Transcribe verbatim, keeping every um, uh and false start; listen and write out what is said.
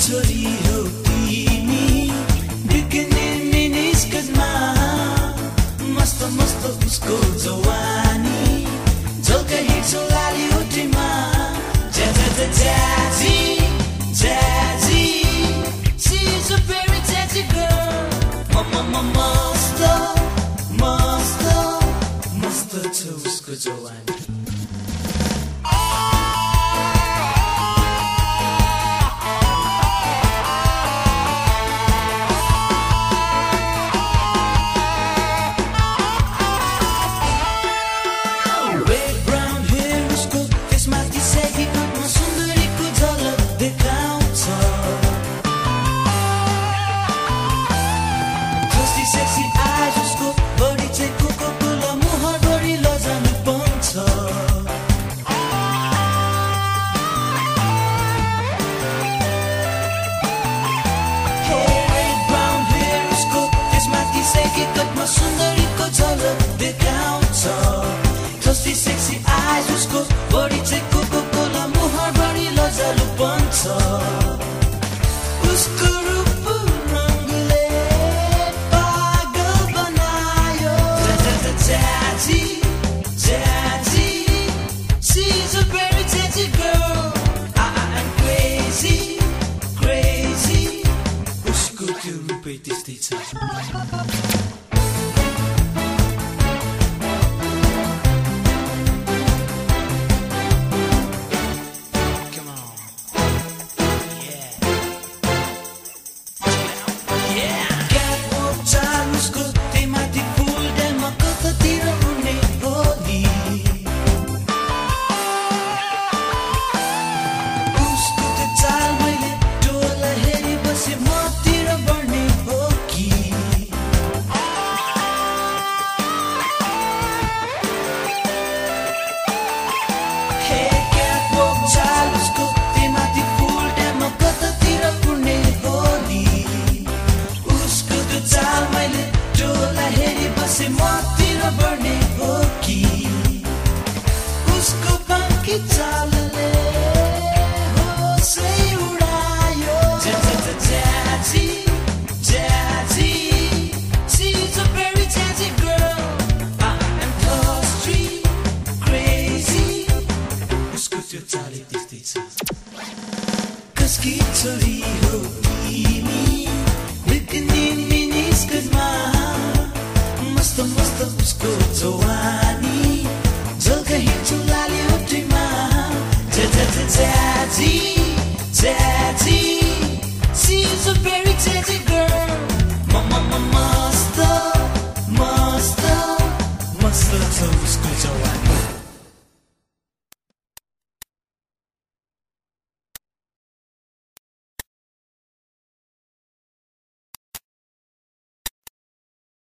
छोरी हो तिमी बिकिनी मिनी स्कर्टमा मस्त मस्त उसको जवानी झल्का हिँड्छौ लाली उठीमा ज्या ज्या ज्या ज्याजी ज्याजी She's a very jazzy girl म म मस्त मस्त मस्त छ उसको जवानी Sexy eyes, उसको बड़ी चाहिँ कोको कोला मुहार बढी लजालु बन्छ उसको रूप रंगले पागल बनायो Jazzy, Jazzy, she's a very jazzy girl I'm crazy, crazy उसको त्यो रूपै त्यस्तै छ मतिर बढ्ने हो कि उसको बाँकी चालले होसै उडायो Jazzy, Jazzy, she's a very jazzy girl I'm thirsty, crazy उसको त्यो चालै त्यस्तै छ कसकी छोरी हो तिमी बिकिनी मिनी स्कर्टमा मस्त मस्त उसको जवानी झल्का हिँड्छौ लाली उठीमा ज्या ज्या ज्या ज्याजी